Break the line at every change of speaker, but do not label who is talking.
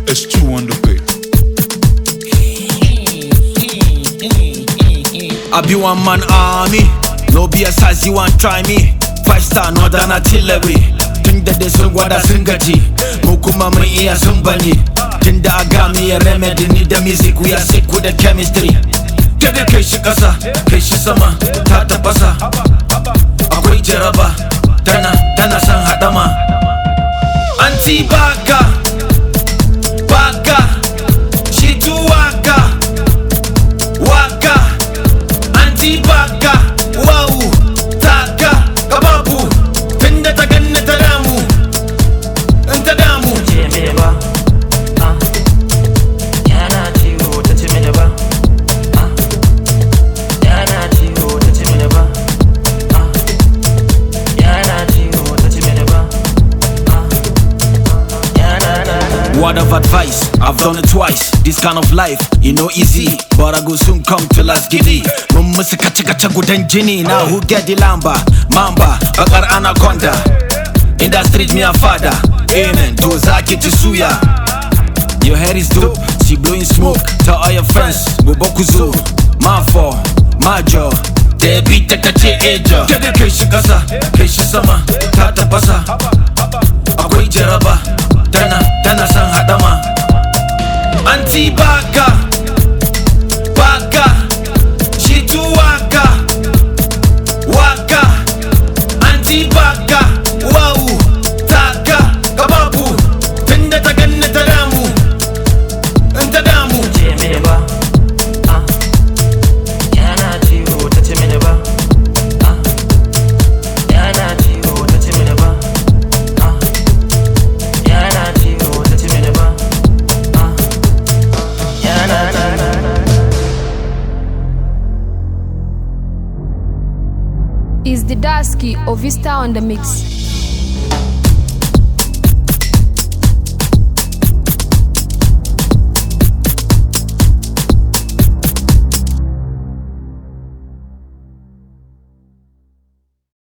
S2 on the beat.
I be one man army. No be a size you want try me. 5-star northern artillery. Tunda da sun gwada sun gaji. Mu kuma mun iya sun bani. Tunda a gami ya remedy ni da music we are sick with the chemistry. Kada kai shi kasa, kai shi sama, ta tafasa. Akwai jaraba, tana san hadama. Anti baka, shi tu waka. Anti baka, wow, taka, kababu. Tunda ta ganna ta damu, in ta damu.
Ce mini ba, yana ciwo ta ci mini ba, yana ciwo ta ci mini ba, yana ciwo ta ci mini ba,
Word of advice, I've done it twice. This kind of life, you know easy, but I go soon come to last giddy. Mun musu kace gudan jini. Now who get the lamba, mamba, bakar anaconda. In that street me a father, amen. To zaki to suya. Your hair is dope, she blowing smoke. Tell all your friends, bobokuzo, my fall, my jaw. They beat the kache eja. Kada kai shi kasa, kai shi sama, ta tafasa. Akwai jaraba, tana san hadama. Anti baka, shi tu waka. Anti baka, wow, taka, kababu. Tunda ta ganna ta damu, in ta damu.
ce mini ba, yana ciwo ta ci mini ba, yana ciwo ta ci mini ba, yana ciwo ta ci mini ba,
Is the Dasky or Vista on the mix?